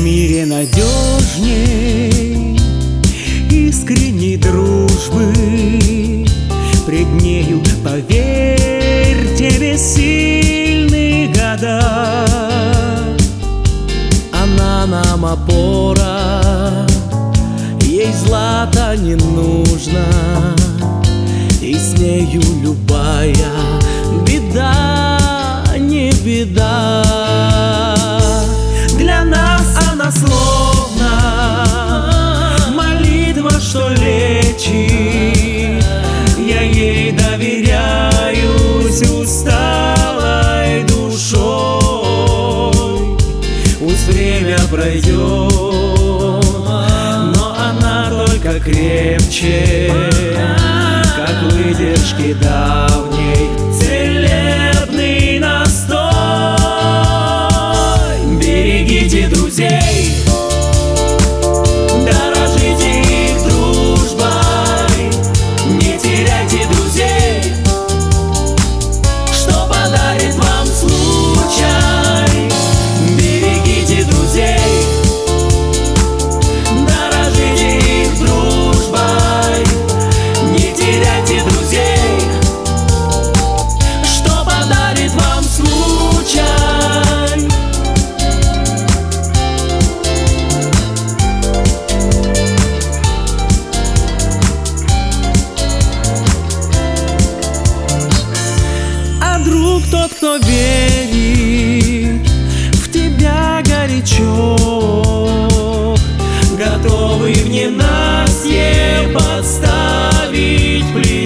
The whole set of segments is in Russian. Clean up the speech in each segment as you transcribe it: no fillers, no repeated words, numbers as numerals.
мире надежней искренней дружбы. Пред нею, поверьте, бессильны года. Она нам опора, ей злато не нужно, и с нею любая беда не беда. Для нас она словно молитва, что лечит. Я ей доверяюсь усталой душой. Пусть время пройдет, но она только крепче, как выдержки давней целебный настой. Берегите друзей, дорожите их дружбой, не теряйте друзей, что подарит вам случай. Берегите друзей, дорожите их дружбой, не теряйте друзей, что подарит вам случай. Друг тот, кто верит в тебя горячо, готовый в ненастье подставить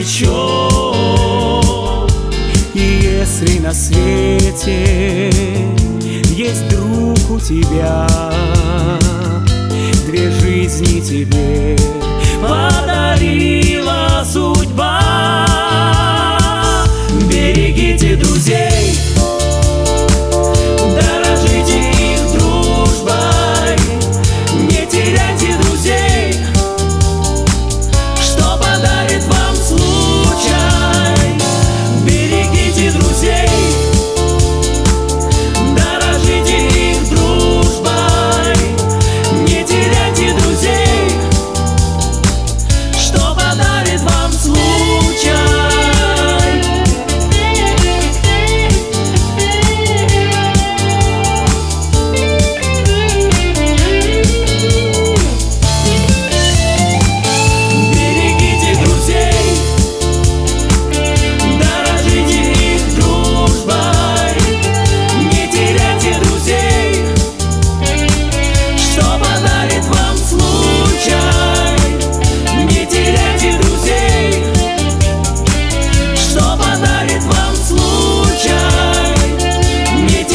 плечо. И если на свете есть друг у тебя, две жизни тебе подарила судьба. Берегите друзей, дорожите их дружбой, не теряйте друзей, что подарит вам случай. Берегите друзей, дорожите их дружбой, не теряйте друзей, что подарит вам случай.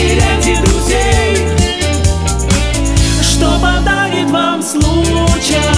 Случай.